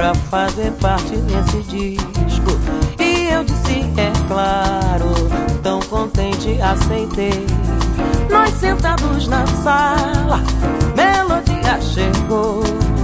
pra fazer parte desse disco. E eu disse, é claro, tão contente aceitei. Nós sentados na sala, melodia chegou.